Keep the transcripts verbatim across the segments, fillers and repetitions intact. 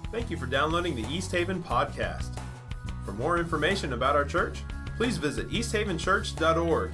Thank you for downloading the East Haven Podcast. For more information about our church, please visit east haven church dot org.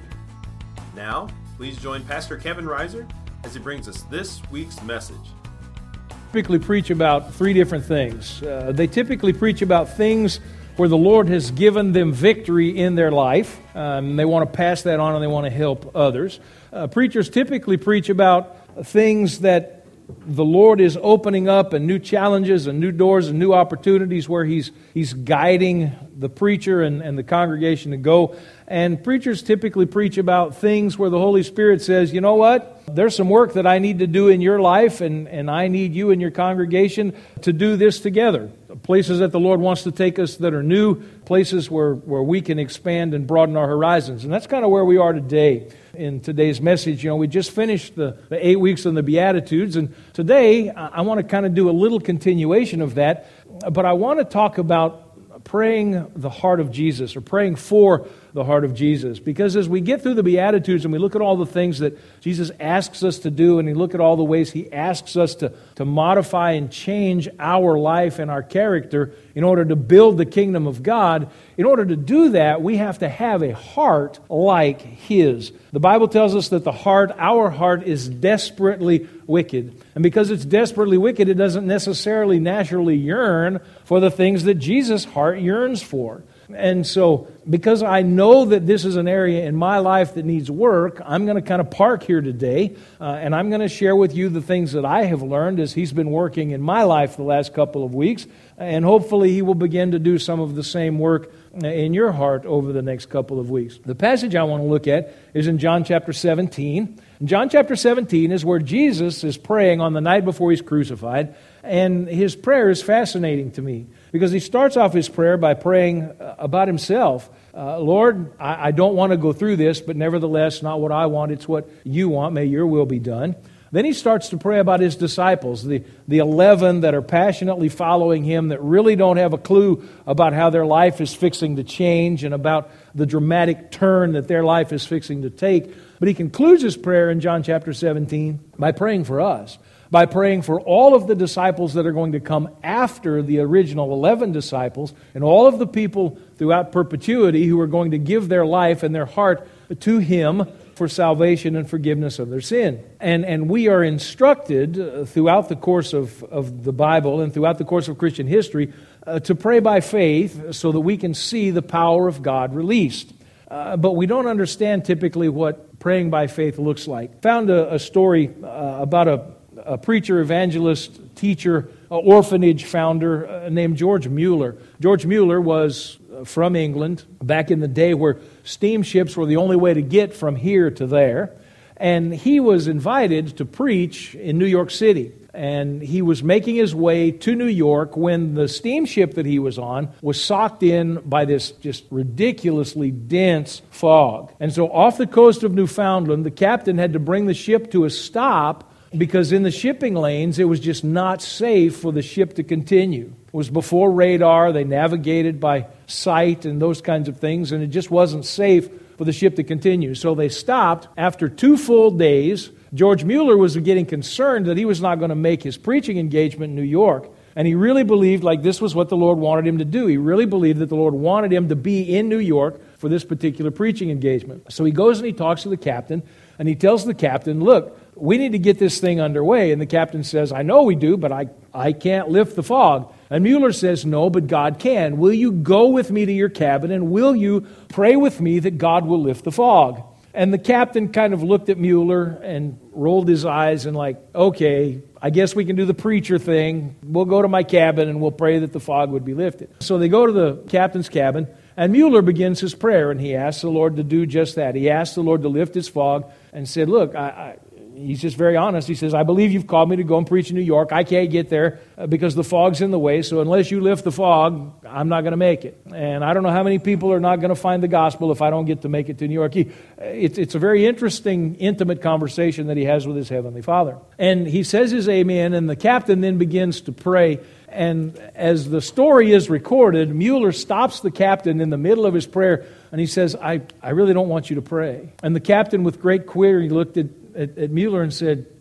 Now, please join Pastor Kevin Reiser as he brings us this week's message. Typically preach about three different things. Uh, they typically preach about things where the Lord has given them victory in their life. Um, they want to pass that on and they want to help others. Uh, preachers typically preach about things that the Lord is opening up and new challenges and new doors and new opportunities where He's He's guiding the preacher and, and the congregation to go. And preachers typically preach about things where the Holy Spirit says, you know what? There's some work that I need to do in your life, and, and I need you and your congregation to do this together. Places that the Lord wants to take us that are new, places where, where we can expand and broaden our horizons. And that's kind of where we are today in today's message. You know, we just finished the, the eight weeks on the Beatitudes, and today I, I want to kind of do a little continuation of that, but I want to talk about praying the heart of Jesus, or praying for the heart of Jesus. Because as we get through the Beatitudes and we look at all the things that Jesus asks us to do, and we look at all the ways He asks us to, to modify and change our life and our character in order to build the kingdom of God, in order to do that, we have to have a heart like His. The Bible tells us that the heart, our heart, is desperately wicked. And because it's desperately wicked, it doesn't necessarily naturally yearn for the things that Jesus' heart yearns for. And so, because I know that this is an area in my life that needs work, I'm going to kind of park here today, uh, and I'm going to share with you the things that I have learned as He's been working in my life the last couple of weeks, and hopefully He will begin to do some of the same work in your heart over the next couple of weeks. The passage I want to look at is in John chapter seventeen. John chapter seventeen is where Jesus is praying on the night before He's crucified, and His prayer is fascinating to me because He starts off His prayer by praying about Himself. Uh, Lord, I, I don't want to go through this, but nevertheless, not what I want, it's what You want. May Your will be done. Then He starts to pray about His disciples, the, the eleven that are passionately following Him, that really don't have a clue about how their life is fixing to change and about the dramatic turn that their life is fixing to take. But He concludes His prayer in John chapter seventeen by praying for us, by praying for all of the disciples that are going to come after the original eleven disciples, and all of the people throughout perpetuity who are going to give their life and their heart to Him for salvation and forgiveness of their sin. And and we are instructed uh, throughout the course of, of the Bible and throughout the course of Christian history uh, to pray by faith so that we can see the power of God released. Uh, but we don't understand typically what praying by faith looks like. Found a, a story uh, about a, a preacher, evangelist, teacher, uh, orphanage founder uh, named George Mueller. George Mueller was from England back in the day where steamships were the only way to get from here to there. And he was invited to preach in New York City. And he was making his way to New York when the steamship that he was on was socked in by this just ridiculously dense fog. And so off the coast of Newfoundland, the captain had to bring the ship to a stop because in the shipping lanes, it was just not safe for the ship to continue. It was before radar. They navigated by sight and those kinds of things, and it just wasn't safe for the ship to continue. So they stopped. After two full days, George Mueller was getting concerned that he was not going to make his preaching engagement in New York, and he really believed like this was what the Lord wanted him to do. He really believed that the Lord wanted him to be in New York for this particular preaching engagement. So he goes and he talks to the captain, and he tells the captain, look, we need to get this thing underway. And the captain says, I know we do, but I, I can't lift the fog. And Mueller says, no, but God can. Will you go with me to your cabin, and will you pray with me that God will lift the fog? And the captain kind of looked at Mueller and rolled his eyes and like, okay, I guess we can do the preacher thing. We'll go to my cabin and we'll pray that the fog would be lifted. So they go to the captain's cabin, and Mueller begins his prayer, and he asks the Lord to do just that. He asked the Lord to lift his fog and said, look, I... I He's just very honest. He says, I believe you've called me to go and preach in New York. I can't get there because the fog's in the way. So unless you lift the fog, I'm not going to make it. And I don't know how many people are not going to find the gospel if I don't get to make it to New York. He, it's, it's a very interesting, intimate conversation that he has with his Heavenly Father. And he says his amen, and the captain then begins to pray. And as the story is recorded, Mueller stops the captain in the middle of his prayer, and he says, I, I really don't want you to pray. And the captain, with great query, looked at At, at Mueller and said,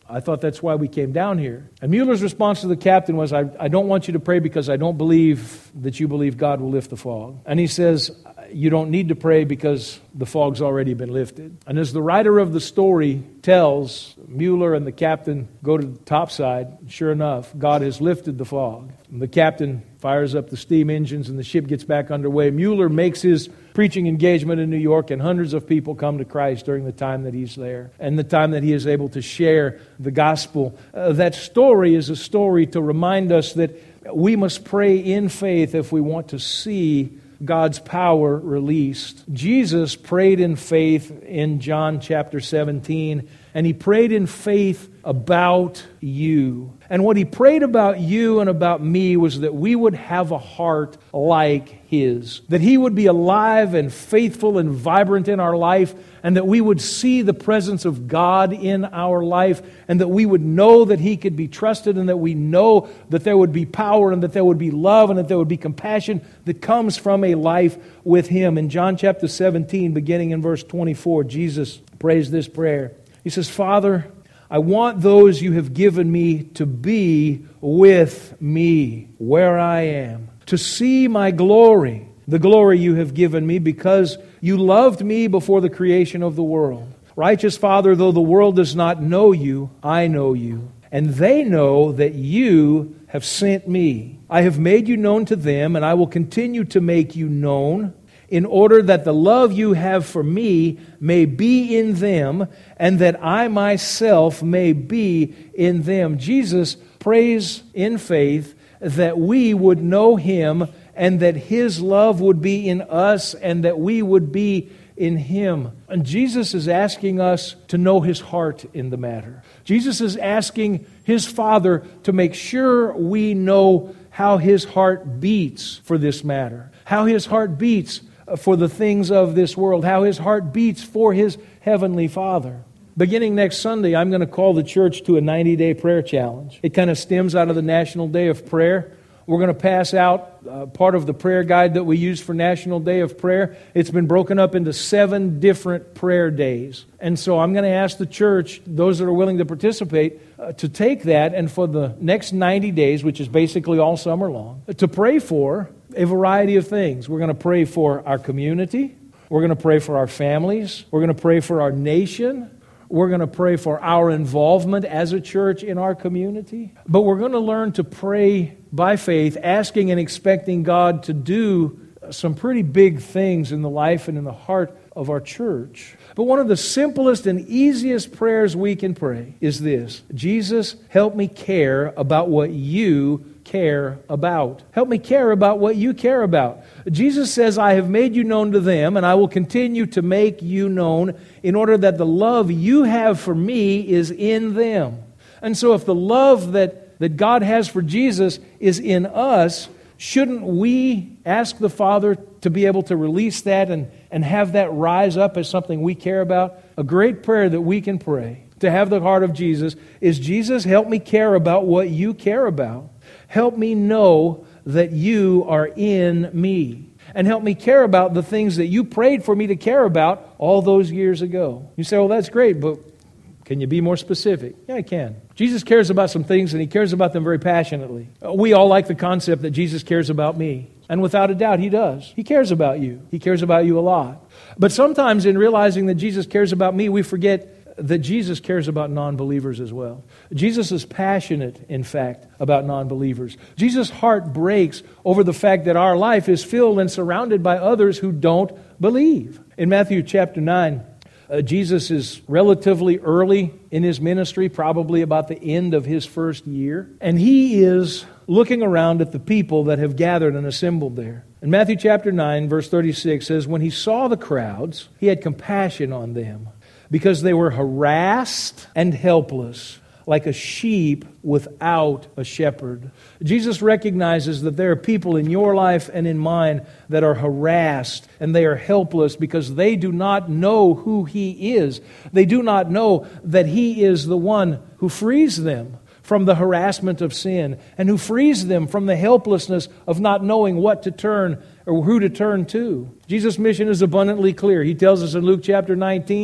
I thought that's why we came down here. And Mueller's response to the captain was, I, I don't want you to pray because I don't believe that you believe God will lift the fog. And he says, you don't need to pray because the fog's already been lifted. And as the writer of the story tells, Mueller and the captain go to the topside. Sure enough, God has lifted the fog. And the captain fires up the steam engines and the ship gets back underway. Mueller makes his preaching engagement in New York, and hundreds of people come to Christ during the time that he's there and the time that he is able to share the gospel. Uh, that story is a story to remind us that we must pray in faith if we want to see God's power released. Jesus prayed in faith in John chapter seventeen, and he prayed in faith about you. And what he prayed about you and about me was that we would have a heart like his, that he would be alive and faithful and vibrant in our life, and that we would see the presence of God in our life, and that we would know that he could be trusted, and that we know that there would be power, and that there would be love, and that there would be compassion that comes from a life with him. In John chapter seventeen, beginning in verse twenty-four, Jesus prays this prayer. He says, Father, I want those you have given me to be with me where I am, to see my glory, the glory you have given me because you loved me before the creation of the world. Righteous Father, though the world does not know you, I know you, and they know that you have sent me. I have made you known to them, and I will continue to make you known, in order that the love you have for me may be in them, and that I myself may be in them. Jesus prays in faith that we would know him, and that his love would be in us, and that we would be in him. And Jesus is asking us to know his heart in the matter. Jesus is asking his Father to make sure we know how his heart beats for this matter, how his heart beats for the things of this world, how his heart beats for his heavenly Father. Beginning next Sunday, I'm going to call the church to a ninety-day prayer challenge. It kind of stems out of the National Day of Prayer. We're going to pass out uh, part of the prayer guide that we use for National Day of Prayer. It's been broken up into seven different prayer days. And so I'm going to ask the church, those that are willing to participate, uh, to take that and for the next ninety days, which is basically all summer long, to pray for a variety of things. We're going to pray for our community. We're going to pray for our families. We're going to pray for our nation. We're going to pray for our involvement as a church in our community. But we're going to learn to pray by faith, asking and expecting God to do some pretty big things in the life and in the heart of our church. But one of the simplest and easiest prayers we can pray is this: Jesus, help me care about what you care about. Help me care about what you care about. Jesus says, I have made you known to them, and I will continue to make you known in order that the love you have for me is in them. And so if the love that, that God has for Jesus is in us, shouldn't we ask the Father to be able to release that and, and have that rise up as something we care about? A great prayer that we can pray to have the heart of Jesus is, Jesus, help me care about what you care about. Help me know that you are in me. And help me care about the things that you prayed for me to care about all those years ago. You say, well, that's great, but can you be more specific? Yeah, I can. Jesus cares about some things, and he cares about them very passionately. We all like the concept that Jesus cares about me. And without a doubt, he does. He cares about you. He cares about you a lot. But sometimes in realizing that Jesus cares about me, we forget that Jesus cares about non-believers as well. Jesus is passionate, in fact, about non-believers. Jesus' heart breaks over the fact that our life is filled and surrounded by others who don't believe. In Matthew chapter nine, uh, Jesus is relatively early in his ministry, probably about the end of his first year. And he is looking around at the people that have gathered and assembled there. In Matthew chapter nine, verse thirty-six says, when he saw the crowds, he had compassion on them, because they were harassed and helpless, like a sheep without a shepherd. Jesus recognizes that there are people in your life and in mine that are harassed and they are helpless because they do not know who He is. They do not know that He is the one who frees them from the harassment of sin and who frees them from the helplessness of not knowing what to turn or who to turn to. Jesus' mission is abundantly clear. He tells us in Luke chapter nineteen,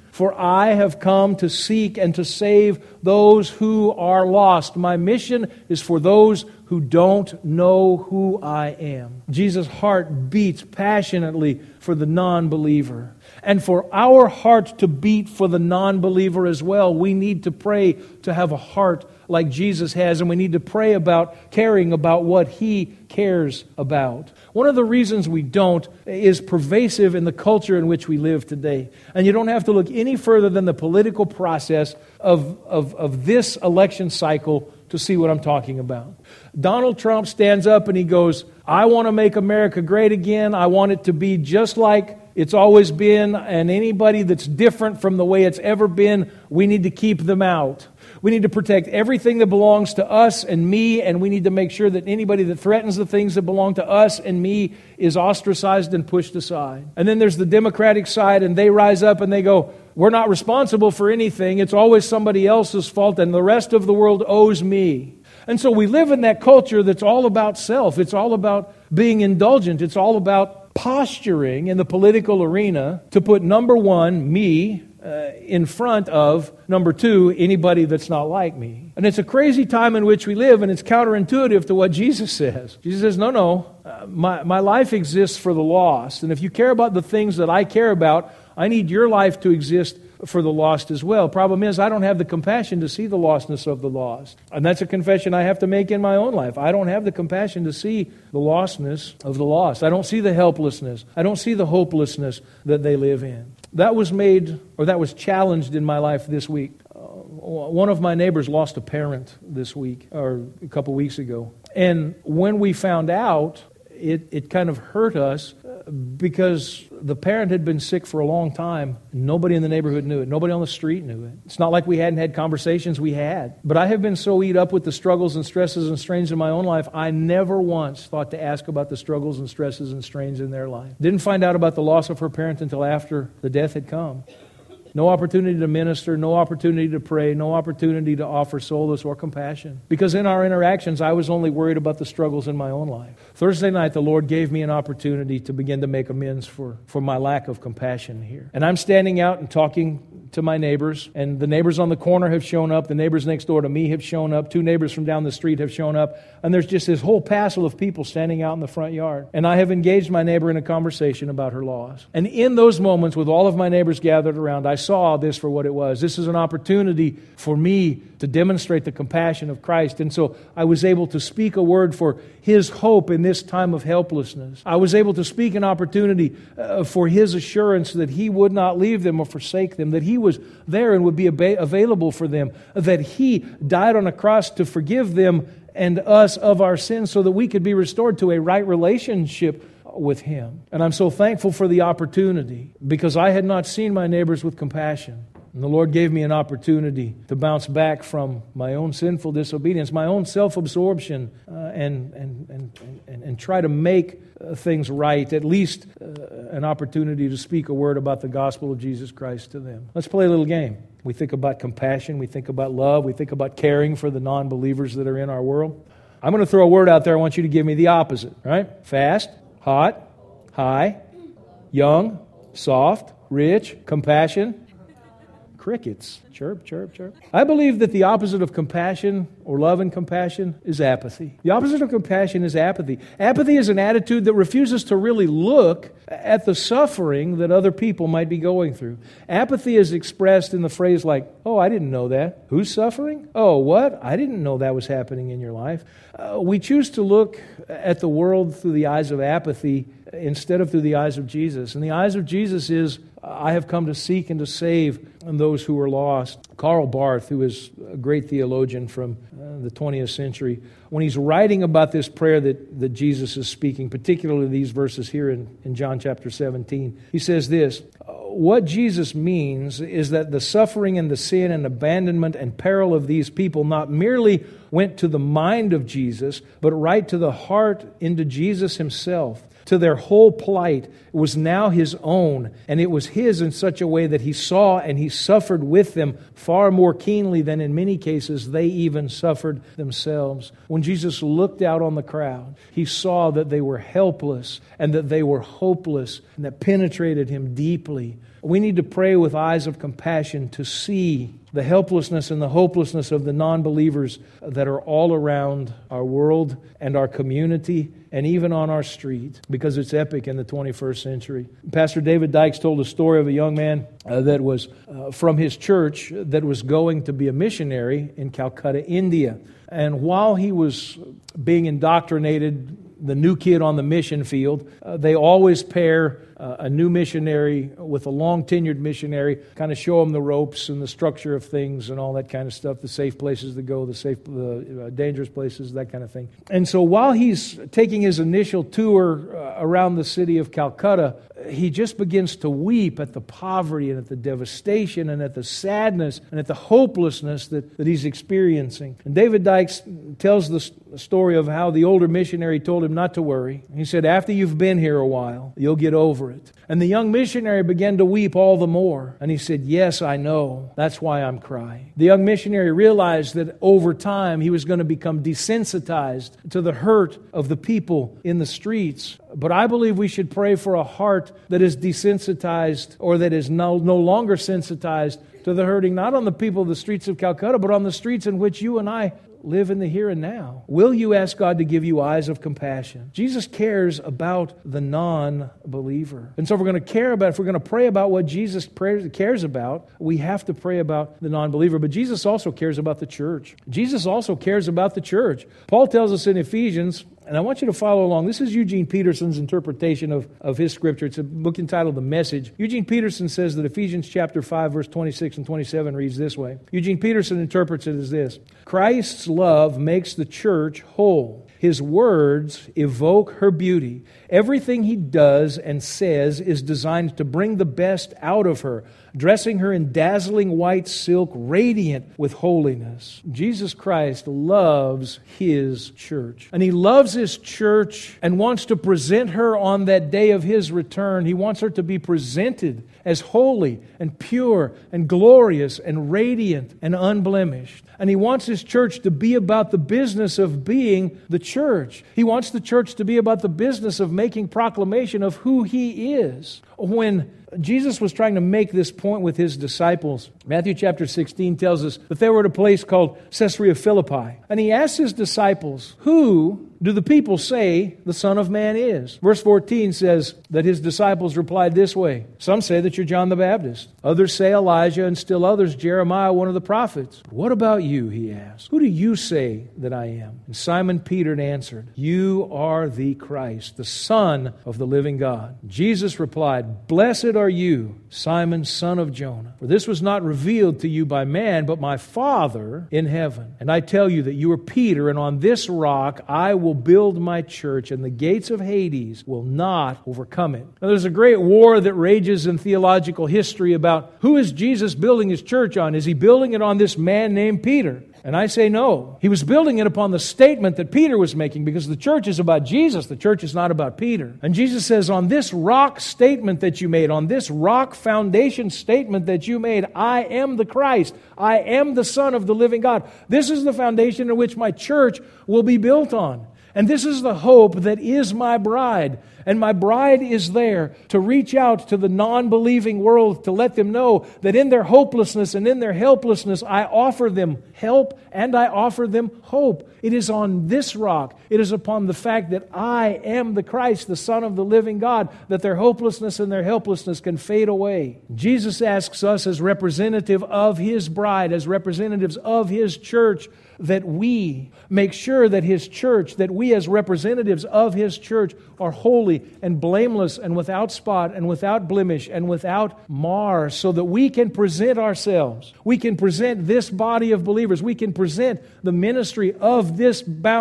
For I have come to seek and to save those who are lost. My mission is for those who don't know who I am. Jesus' heart beats passionately for the non-believer. And for our heart to beat for the non-believer as well, we need to pray to have a heart like Jesus has, and we need to pray about caring about what He cares about. One of the reasons we don't is pervasive in the culture in which we live today. And you don't have to look any further than the political process of, of, of this election cycle to see what I'm talking about. Donald Trump stands up and he goes, I want to make America great again. I want it to be just like it's always been, and anybody that's different from the way it's ever been, we need to keep them out. We need to protect everything that belongs to us and me, and we need to make sure that anybody that threatens the things that belong to us and me is ostracized and pushed aside. And then there's the Democratic side, and they rise up and they go, we're not responsible for anything. It's always somebody else's fault, and the rest of the world owes me. And so we live in that culture that's all about self. It's all about being indulgent. It's all about posturing in the political arena to put number one, me, Uh, in front of, number two, anybody that's not like me. And it's a crazy time in which we live, and it's counterintuitive to what Jesus says. Jesus says, no, no, uh, my, my life exists for the lost. And if you care about the things that I care about, I need your life to exist for the lost as well. Problem is, I don't have the compassion to see the lostness of the lost. And that's a confession I have to make in my own life. I don't have the compassion to see the lostness of the lost. I don't see the helplessness. I don't see the hopelessness that they live in. That was made, or that was challenged in my life this week. Uh, one of my neighbors lost a parent this week, or a couple weeks ago. And when we found out, it, it kind of hurt us because the parent had been sick for a long time. Nobody in the neighborhood knew it. Nobody on the street knew it. It's not like we hadn't had conversations. We had. But I have been so eat up with the struggles and stresses and strains in my own life, I never once thought to ask about the struggles and stresses and strains in their life. Didn't find out about the loss of her parent until after the death had come. No opportunity to minister, no opportunity to pray, no opportunity to offer solace or compassion. Because in our interactions, I was only worried about the struggles in my own life. Thursday night, the Lord gave me an opportunity to begin to make amends for, for my lack of compassion here. And I'm standing out and talking to my neighbors, and the neighbors on the corner have shown up, the neighbors next door to me have shown up, two neighbors from down the street have shown up, and there's just this whole passel of people standing out in the front yard. And I have engaged my neighbor in a conversation about her loss. And in those moments, with all of my neighbors gathered around, I saw this for what it was. This is an opportunity for me to demonstrate the compassion of Christ. And so I was able to speak a word for His hope in this time of helplessness. I was able to speak an opportunity uh, for His assurance that He would not leave them or forsake them, that He was there and would be ab- available for them, that He died on a cross to forgive them and us of our sins so that we could be restored to a right relationship with Him. And I'm so thankful for the opportunity because I had not seen my neighbors with compassion. And the Lord gave me an opportunity to bounce back from my own sinful disobedience, my own self-absorption, uh, and, and, and, and, and try to make uh, things right, at least uh, an opportunity to speak a word about the gospel of Jesus Christ to them. Let's play a little game. We think about compassion, we think about love, we think about caring for the non-believers that are in our world. I'm going to throw a word out there. I want you to give me the opposite, right? Fast, hot, high, young, soft, rich, compassion, crickets. Chirp, chirp, chirp. I believe that the opposite of compassion or love and compassion is apathy. The opposite of compassion is apathy. Apathy is an attitude that refuses to really look at the suffering that other people might be going through. Apathy is expressed in the phrase like, oh, I didn't know that. Who's suffering? Oh, what? I didn't know that was happening in your life. Uh, we choose to look at the world through the eyes of apathy instead of through the eyes of Jesus. And the eyes of Jesus is, I have come to seek and to save those who are lost. Karl Barth, who is a great theologian from uh, the twentieth century, when he's writing about this prayer that, that Jesus is speaking, particularly these verses here in, in John chapter seventeen, he says this, what Jesus means is that the suffering and the sin and abandonment and peril of these people not merely went to the mind of Jesus, but right to the heart into Jesus Himself. to their whole plight. It was now his own, and it was his in such a way that he saw and he suffered with them far more keenly than in many cases they even suffered themselves. When Jesus looked out on the crowd, he saw that they were helpless and that they were hopeless, and that penetrated him deeply. We need to pray with eyes of compassion to see the helplessness and the hopelessness of the non-believers that are all around our world and our community and even on our street, because it's epic in the twenty-first century. Pastor David Dykes told a story of a young man uh, that was uh, from his church that was going to be a missionary in Calcutta, India. And while he was being indoctrinated, the new kid on the mission field, uh, they always pair uh, a new missionary with a long-tenured missionary, kind of show them the ropes and the structure of things and all that kind of stuff, the safe places to go, the safe, the uh, dangerous places, that kind of thing. And so while he's taking his initial tour uh, around the city of Calcutta, he just begins to weep at the poverty and at the devastation and at the sadness and at the hopelessness that, that he's experiencing. And David Dykes tells the story of how the older missionary told him not to worry. He said, after you've been here a while, you'll get over it. And the young missionary began to weep all the more. And he said, yes, I know. That's why I'm crying. The young missionary realized that over time he was going to become desensitized to the hurt of the people in the streets. But I believe we should pray for a heart that is desensitized, or that is no, no longer sensitized to the hurting, not on the people of the streets of Calcutta, but on the streets in which you and I live in the here and now. Will you ask God to give you eyes of compassion? Jesus cares about the non-believer. And so if we're going to care about, if we're going to pray about what Jesus cares about, we have to pray about the non-believer. But Jesus also cares about the church. Jesus also cares about the church. Paul tells us in Ephesians, and I want you to follow along. This is Eugene Peterson's interpretation of, of his scripture. It's a book entitled The Message. Eugene Peterson says that Ephesians chapter five, verse twenty-six and twenty-seven reads this way. Eugene Peterson interprets it as this: Christ's love makes the church whole. His words evoke her beauty. Everything he does and says is designed to bring the best out of her, dressing her in dazzling white silk, radiant with holiness. Jesus Christ loves His church. And He loves His church and wants to present her on that day of His return. He wants her to be presented as holy and pure and glorious and radiant and unblemished. And He wants His church to be about the business of being the church. He wants the church to be about the business of making proclamation of who He is. When Jesus was trying to make this point with His disciples, Matthew chapter sixteen tells us that they were at a place called Caesarea Philippi. And He asked His disciples, who do the people say the Son of Man is? Verse fourteen says that His disciples replied this way. Some say that you're John the Baptist. Others say Elijah, and still others Jeremiah, one of the prophets. What about you, He asked. Who do you say that I am? And Simon Peter answered, you are the Christ, the Son of the living God. Jesus replied, blessed are you, Simon, son of Jonah. For this was not revealed to you by man, but my Father in heaven. And I tell you that you are Peter, and on this rock I will build my church, and the gates of Hades will not overcome it. Now, there's a great war that rages in theological history about who is Jesus building His church on? Is He building it on this man named Peter? And I say no. He was building it upon the statement that Peter was making, because the church is about Jesus. The church is not about Peter. And Jesus says, on this rock statement that you made, on this rock foundation statement that you made, I am the Christ. I am the Son of the living God. This is the foundation in which my church will be built on. And this is the hope that is my bride. And my bride is there to reach out to the non-believing world, to let them know that in their hopelessness and in their helplessness, I offer them help and I offer them hope. It is on this rock, it is upon the fact that I am the Christ, the Son of the living God, that their hopelessness and their helplessness can fade away. Jesus asks us as representative of His bride, as representatives of His church, that we make sure that His church, that we as representatives of His church are holy and blameless and without spot and without blemish and without mar, so that we can present ourselves. We can present this body of believers. We can present the ministry of this bound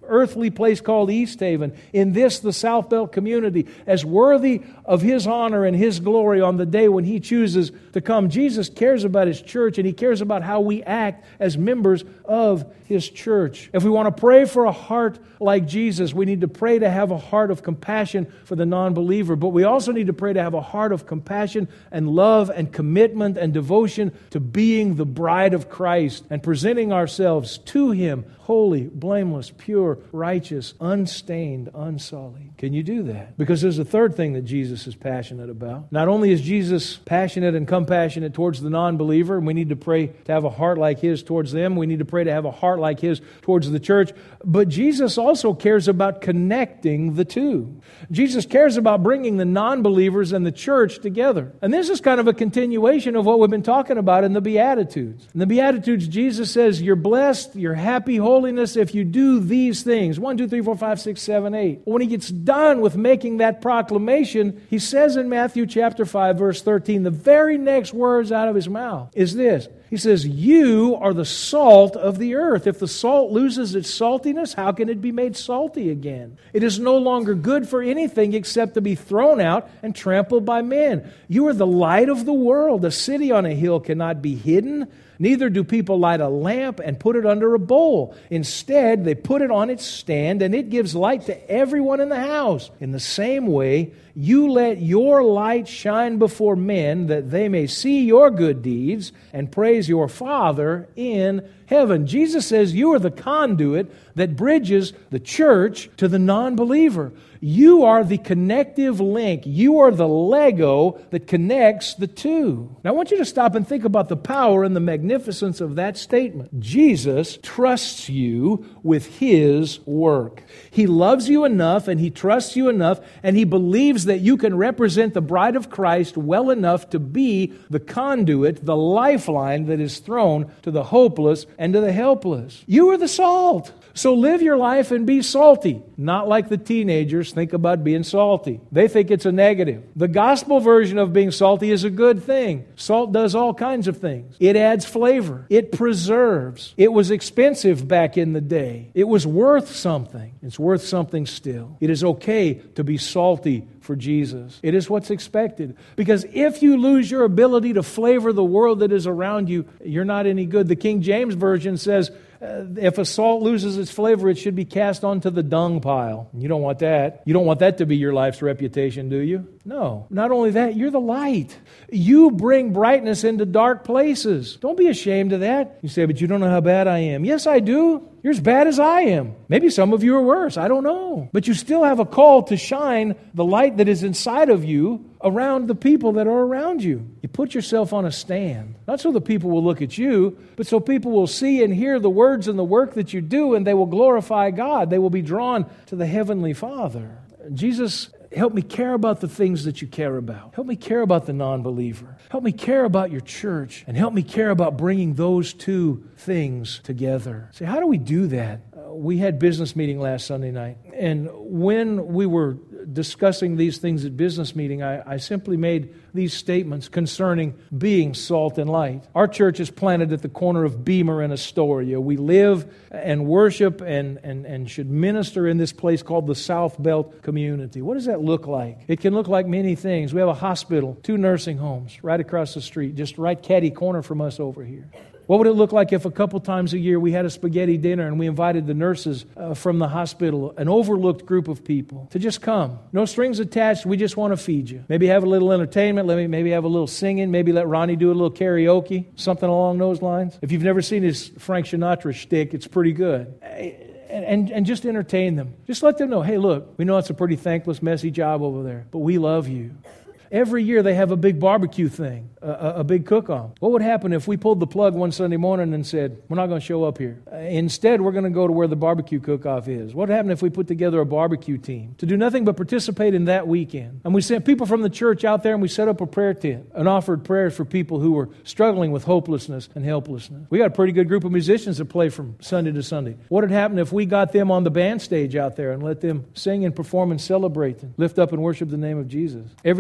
earthly place called East Haven, in this, the South Belt community, as worthy of His honor and His glory on the day when He chooses to come. Jesus cares about His church, and He cares about how we act as members of His church. If we want to pray for a heart like Jesus, we need to pray to have a heart of compassion for the non-believer, but we also need to pray to have a heart of compassion and love and commitment and devotion to being the bride of Christ and presenting ourselves to Him holy, blameless, pure, righteous, unstained, unsullied. Can you do that? Because there's a third thing that Jesus is passionate about. Not only is Jesus passionate and compassionate towards the non-believer, and we need to pray to have a heart like His towards them, we need to pray to have a heart like His towards the church, but Jesus also cares about connecting the two. Jesus cares about bringing the non-believers and the church together. And this is kind of a continuation of what we've been talking about in the Beatitudes. In the Beatitudes, Jesus says, you're blessed, you're happy, holiness if you do these things. One, two, three, four, five, six, seven, eight. When He gets done with making that proclamation, He says in Matthew chapter five, verse thirteen, the very next words out of His mouth is this. He says, you are the salt of the earth. If the salt loses its saltiness, how can it be made salty again? It is no longer good for anything except to be thrown out and trampled by men. You are the light of the world. A city on a hill cannot be hidden. Neither do people light a lamp and put it under a bowl. Instead, they put it on its stand, and it gives light to everyone in the house. In the same way, you let your light shine before men, that they may see your good deeds and praise your Father in heaven. Jesus says you are the conduit that bridges the church to the non-believer. You are the connective link. You are the Lego that connects the two. Now I want you to stop and think about the power and the magnificence of that statement. Jesus trusts you with His work. He loves you enough, and He trusts you enough, and He believes that you can represent the bride of Christ well enough to be the conduit, the lifeline that is thrown to the hopeless and to the helpless. You are the salt. So live your life and be salty. Not like the teenagers think about being salty. They think it's a negative. The gospel version of being salty is a good thing. Salt does all kinds of things. It adds flavor. It preserves. It was expensive back in the day. It was worth something. It's worth something still. It is okay to be salty for Jesus. It is what's expected. Because if you lose your ability to flavor the world that is around you, you're not any good. The King James Version says, Uh, if a salt loses its flavor, it should be cast onto the dung pile. You don't want that. You don't want that to be your life's reputation, do you? No. Not only that, you're the light. You bring brightness into dark places. Don't be ashamed of that. You say, but you don't know how bad I am. Yes, I do. You're as bad as I am. Maybe some of you are worse. I don't know. But you still have a call to shine the light that is inside of you around the people that are around you. You put yourself on a stand. Not so the people will look at you, but so people will see and hear the words and the work that you do, and they will glorify God. They will be drawn to the Heavenly Father. Jesus, help me care about the things that you care about. Help me care about the non-believer. Help me care about your church. And help me care about bringing those two things together. See, how do we do that? Uh, we had business meeting last Sunday night. And when we were discussing these things at business meeting, I, I simply made these statements concerning being salt and light. Our church is planted at the corner of Beamer and Astoria. We live and worship and, and, and should minister in this place called the South Belt community. What does that look like? It can look like many things. We have a hospital, two nursing homes right across the street, just right catty corner from us over here. What would it look like if a couple times a year we had a spaghetti dinner and we invited the nurses uh, from the hospital, an overlooked group of people, to just come? No strings attached. We just want to feed you. Maybe have a little entertainment. Let me maybe have a little singing. Maybe let Ronnie do a little karaoke, something along those lines. If you've never seen his Frank Sinatra shtick, it's pretty good. And, and, and just entertain them. Just let them know, hey, look, we know it's a pretty thankless, messy job over there, but we love you. Every year they have a big barbecue thing, a, a big cook-off. What would happen if we pulled the plug one Sunday morning and said, we're not going to show up here? Uh, instead, we're going to go to where the barbecue cook-off is. What would happen if we put together a barbecue team to do nothing but participate in that weekend? And we sent people from the church out there and we set up a prayer tent and offered prayers for people who were struggling with hopelessness and helplessness. We got a pretty good group of musicians that play from Sunday to Sunday. What would happen if we got them on the band stage out there and let them sing and perform and celebrate and lift up and worship the name of Jesus? Every year there's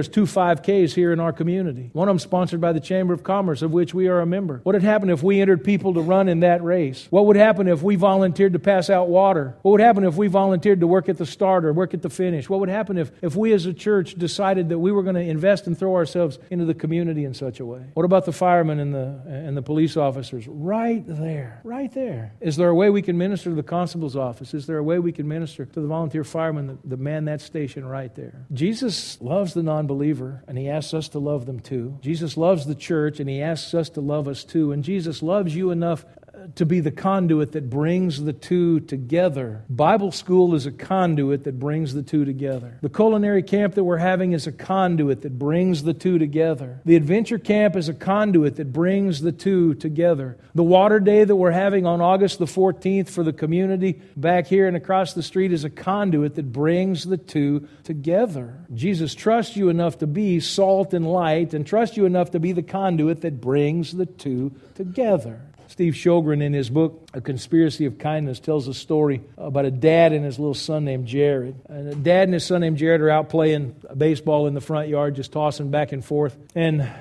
two five Ks here in our community. One of them sponsored by the Chamber of Commerce, of which we are a member. What would happen if we entered people to run in that race? What would happen if we volunteered to pass out water? What would happen if we volunteered to work at the start or work at the finish? What would happen if, if we as a church decided that we were going to invest and throw ourselves into the community in such a way? What about the firemen and the, and the police officers? Right there. Right there. Is there a way we can minister to the constable's office? Is there a way we can minister to the volunteer firemen that, that man that station right there? Jesus loves the non-believer, and He asks us to love them too. Jesus loves the church, and He asks us to love us too. And Jesus loves you enough to be the conduit that brings the two together. Bible school is a conduit that brings the two together. The culinary camp that we're having is a conduit that brings the two together. The adventure camp is a conduit that brings the two together. The water day that we're having on August the fourteenth for the community back here and across the street is a conduit that brings the two together. Jesus trusts you enough to be salt and light, and trusts you enough to be the conduit that brings the two together. Steve Sjogren, in his book, A Conspiracy of Kindness, tells a story about a dad and his little son named Jared. And a dad and his son named Jared are out playing baseball in the front yard, just tossing back and forth. And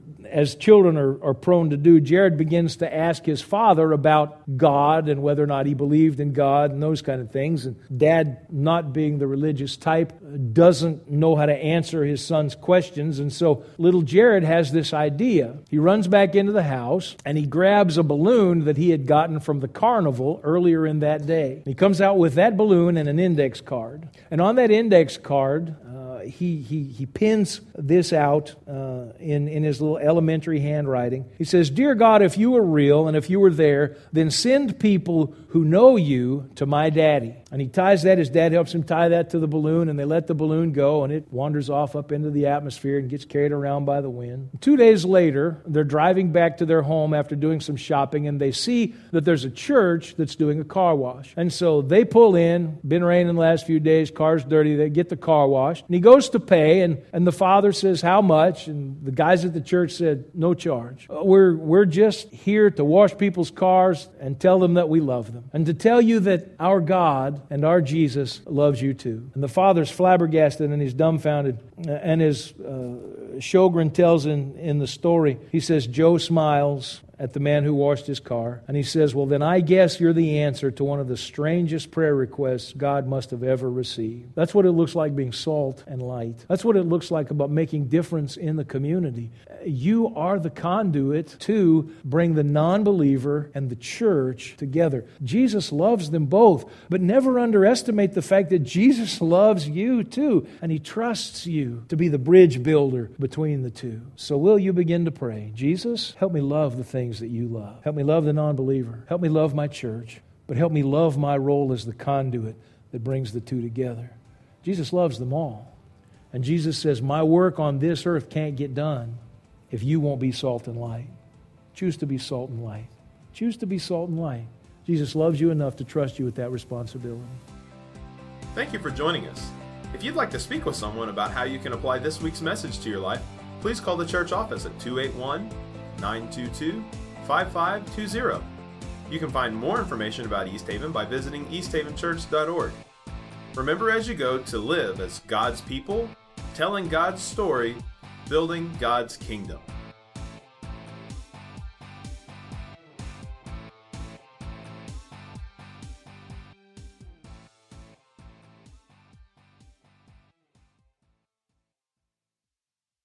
as children are, are prone to do, Jared begins to ask his father about God and whether or not he believed in God and those kind of things. And Dad, not being the religious type, doesn't know how to answer his son's questions. And so little Jared has this idea. He runs back into the house and he grabs a balloon that he had gotten from the carnival earlier in that day. He comes out with that balloon and an index card. And on that index card, uh, he, he, he pins this out uh, in, in his little elementary handwriting. He says, "Dear God, if you were real and if you were there, then send people who know you to my daddy." And he ties that, his dad helps him tie that to the balloon, and they let the balloon go, and it wanders off up into the atmosphere and gets carried around by the wind. Two days later, they're driving back to their home after doing some shopping, and they see that there's a church that's doing a car wash. And so they pull in, been raining the last few days, car's dirty, they get the car washed, and he goes to pay, and, and the father says, "How much?" And the guys at the church said, "No charge. We're, we're just here to wash people's cars and tell them that we love them, and to tell you that our God and our Jesus loves you too." And the father's flabbergasted and he's dumbfounded. And as uh, Sjogren tells in, in the story, he says, Joe smiles at the man who washed his car. And he says, "Well, then I guess you're the answer to one of the strangest prayer requests God must have ever received." That's what it looks like being salt and light. That's what it looks like about making difference in the community. You are the conduit to bring the non-believer and the church together. Jesus loves them both, but never underestimate the fact that Jesus loves you too, and He trusts you to be the bridge builder between the two. So will you begin to pray, "Jesus, help me love the things that you love. Help me love the non-believer. Help me love my church, but help me love my role as the conduit that brings the two together." Jesus loves them all. And Jesus says, my work on this earth can't get done if you won't be salt and light. Choose to be salt and light. Choose to be salt and light. Jesus loves you enough to trust you with that responsibility. Thank you for joining us. If you'd like to speak with someone about how you can apply this week's message to your life, please call the church office at two eight one, nine two two, five five two zero. You can find more information about East Haven by visiting east haven church dot org. Remember as you go to live as God's people, telling God's story, building God's kingdom.